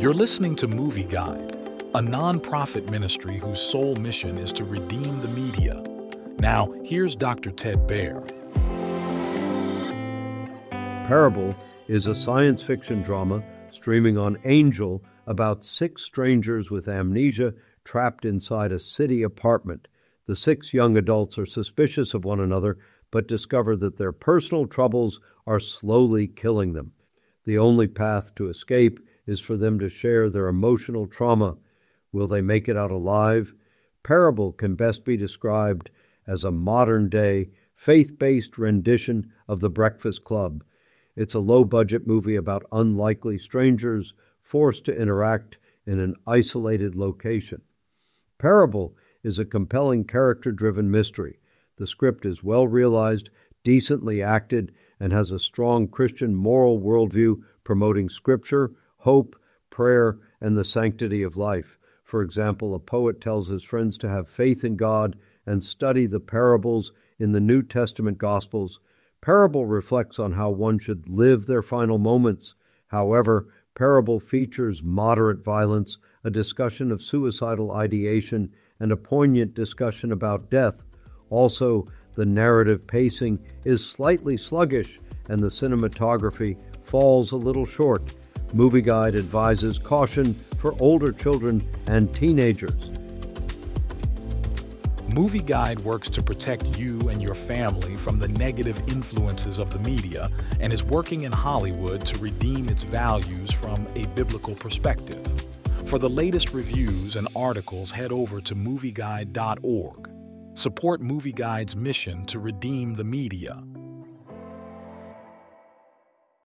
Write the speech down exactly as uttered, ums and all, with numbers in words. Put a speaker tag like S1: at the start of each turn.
S1: You're listening to Movie Guide, a non-profit ministry whose sole mission is to redeem the media. Now, here's Doctor Ted Baehr.
S2: Parable is a science fiction drama streaming on Angel about six strangers with amnesia trapped inside a city apartment. The six young adults are suspicious of one another, but discover that their personal troubles are slowly killing them. The only path to escape is for them to share their emotional trauma. Will they make it out alive? Parable can best be described as a modern-day, faith-based rendition of The Breakfast Club. It's a low-budget movie about unlikely strangers forced to interact in an isolated location. Parable is a compelling character-driven mystery. The script is well-realized, decently acted, and has a strong Christian moral worldview promoting scripture, hope, prayer, and the sanctity of life. For example, a poet tells his friends to have faith in God and study the parables in the New Testament Gospels. Parable reflects on how one should live their final moments. However, Parable features moderate violence, a discussion of suicidal ideation, and a poignant discussion about death. Also, the narrative pacing is slightly sluggish, and the cinematography falls a little short. Movie Guide advises caution for older children and teenagers.
S1: Movie Guide works to protect you and your family from the negative influences of the media and is working in Hollywood to redeem its values from a biblical perspective. For the latest reviews and articles, head over to movie guide dot org. Support Movie Guide's mission to redeem the media.